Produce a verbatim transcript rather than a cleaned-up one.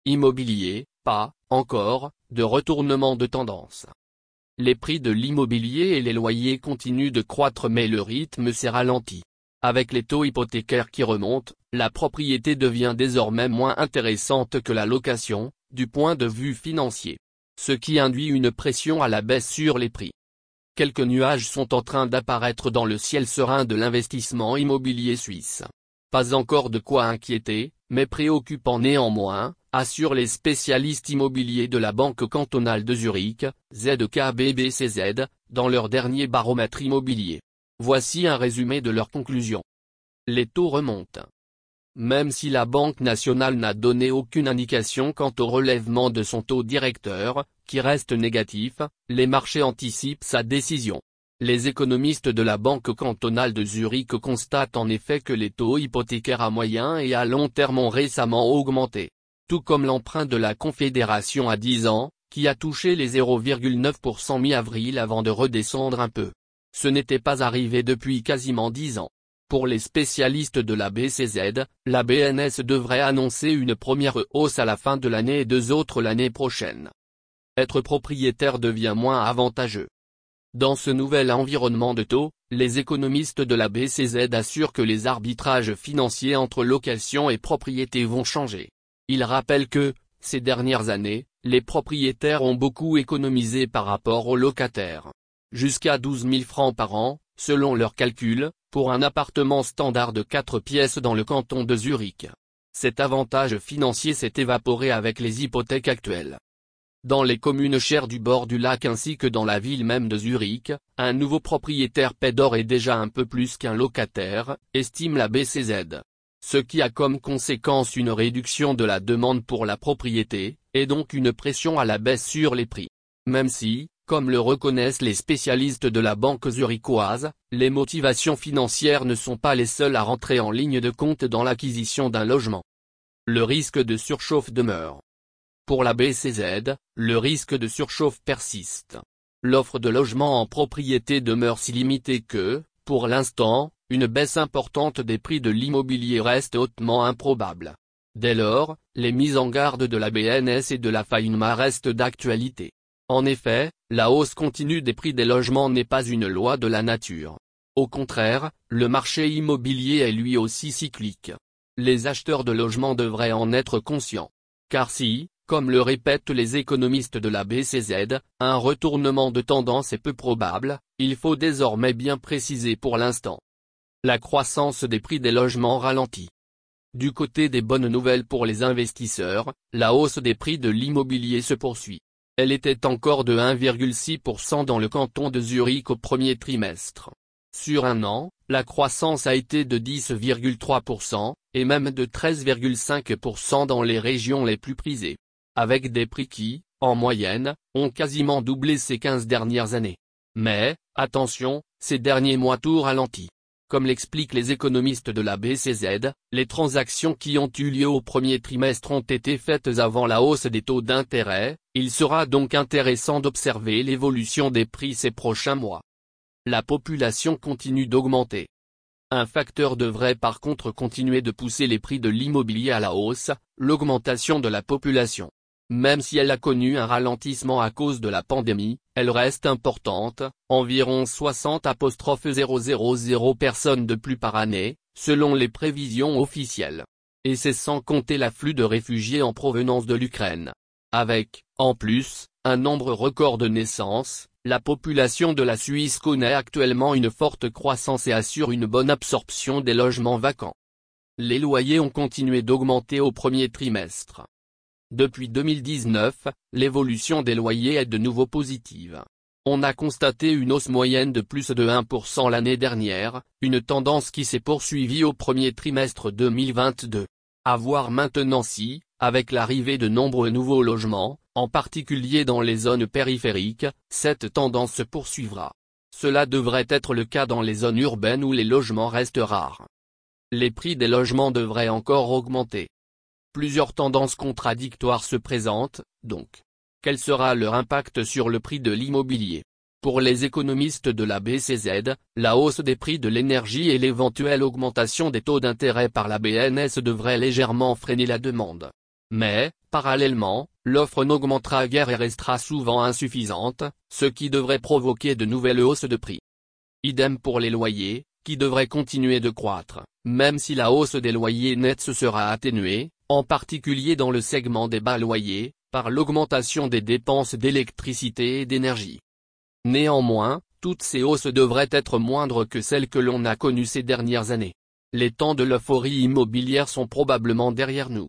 Immobilier, pas, encore, de retournement de tendance. Les prix de l'immobilier et les loyers continuent de croître mais le rythme s'est ralenti. Avec les taux hypothécaires qui remontent, la propriété devient désormais moins intéressante que la location, du point de vue financier. Ce qui induit une pression à la baisse sur les prix. Quelques nuages sont en train d'apparaître dans le ciel serein de l'investissement immobilier suisse. Pas encore de quoi inquiéter, mais préoccupant néanmoins, assurent les spécialistes immobiliers de la Banque cantonale de Zurich, Z K B B C Z, dans leur dernier baromètre immobilier. Voici un résumé de leurs conclusions. Les taux remontent. Même si la Banque nationale n'a donné aucune indication quant au relèvement de son taux directeur, qui reste négatif, les marchés anticipent sa décision. Les économistes de la Banque cantonale de Zurich constatent en effet que les taux hypothécaires à moyen et à long terme ont récemment augmenté. Tout comme l'emprunt de la Confédération à dix ans, qui a touché les zéro virgule neuf pour cent mi-avril avant de redescendre un peu. Ce n'était pas arrivé depuis quasiment dix ans. Pour les spécialistes de la B C Z, la B N S devrait annoncer une première hausse à la fin de l'année et deux autres l'année prochaine. Être propriétaire devient moins avantageux. Dans ce nouvel environnement de taux, les économistes de la B C Z assurent que les arbitrages financiers entre location et propriété vont changer. Ils rappellent que, ces dernières années, les propriétaires ont beaucoup économisé par rapport aux locataires. Jusqu'à douze mille francs par an, selon leurs calculs, pour un appartement standard de quatre pièces dans le canton de Zurich. Cet avantage financier s'est évaporé avec les hypothèques actuelles. Dans les communes chères du bord du lac ainsi que dans la ville même de Zurich, un nouveau propriétaire paie d'or est déjà un peu plus qu'un locataire, estime la B C Z. Ce qui a comme conséquence une réduction de la demande pour la propriété, et donc une pression à la baisse sur les prix. Même si, comme le reconnaissent les spécialistes de la banque zurichoise, les motivations financières ne sont pas les seules à rentrer en ligne de compte dans l'acquisition d'un logement. Le risque de surchauffe demeure. Pour la B C Z, le risque de surchauffe persiste. L'offre de logements en propriété demeure si limitée que, pour l'instant, une baisse importante des prix de l'immobilier reste hautement improbable. Dès lors, les mises en garde de la B N S et de la FAINMA restent d'actualité. En effet, la hausse continue des prix des logements n'est pas une loi de la nature. Au contraire, le marché immobilier est lui aussi cyclique. Les acheteurs de logements devraient en être conscients. Car si, comme le répètent les économistes de la B C Z, un retournement de tendance est peu probable, il faut désormais bien préciser pour l'instant. La croissance des prix des logements ralentit. Du côté des bonnes nouvelles pour les investisseurs, la hausse des prix de l'immobilier se poursuit. Elle était encore de un virgule six pour cent dans le canton de Zurich au premier trimestre. Sur un an, la croissance a été de dix virgule trois pour cent, et même de treize virgule cinq pour cent dans les régions les plus prisées. Avec des prix qui, en moyenne, ont quasiment doublé ces quinze dernières années. Mais, attention, ces derniers mois tout ralentit. Comme l'expliquent les économistes de la B C Z, les transactions qui ont eu lieu au premier trimestre ont été faites avant la hausse des taux d'intérêt, il sera donc intéressant d'observer l'évolution des prix ces prochains mois. La population continue d'augmenter. Un facteur devrait par contre continuer de pousser les prix de l'immobilier à la hausse, l'augmentation de la population. Même si elle a connu un ralentissement à cause de la pandémie, elle reste importante, environ soixante mille personnes de plus par année, selon les prévisions officielles. Et c'est sans compter l'afflux de réfugiés en provenance de l'Ukraine. Avec, en plus, un nombre record de naissances, la population de la Suisse connaît actuellement une forte croissance et assure une bonne absorption des logements vacants. Les loyers ont continué d'augmenter au premier trimestre. Depuis deux mille dix-neuf, l'évolution des loyers est de nouveau positive. On a constaté une hausse moyenne de plus de un pour cent l'année dernière, une tendance qui s'est poursuivie au premier trimestre deux mille vingt-deux. À voir maintenant si, avec l'arrivée de nombreux nouveaux logements, en particulier dans les zones périphériques, cette tendance se poursuivra. Cela devrait être le cas dans les zones urbaines où les logements restent rares. Les prix des logements devraient encore augmenter. Plusieurs tendances contradictoires se présentent, donc. Quel sera leur impact sur le prix de l'immobilier? Pour les économistes de la B C Z, la hausse des prix de l'énergie et l'éventuelle augmentation des taux d'intérêt par la B N S devraient légèrement freiner la demande. Mais, parallèlement, l'offre n'augmentera guère et restera souvent insuffisante, ce qui devrait provoquer de nouvelles hausses de prix. Idem pour les loyers, qui devraient continuer de croître, même si la hausse des loyers nets se sera atténuée, en particulier dans le segment des bas loyers, par l'augmentation des dépenses d'électricité et d'énergie. Néanmoins, toutes ces hausses devraient être moindres que celles que l'on a connues ces dernières années. Les temps de l'euphorie immobilière sont probablement derrière nous.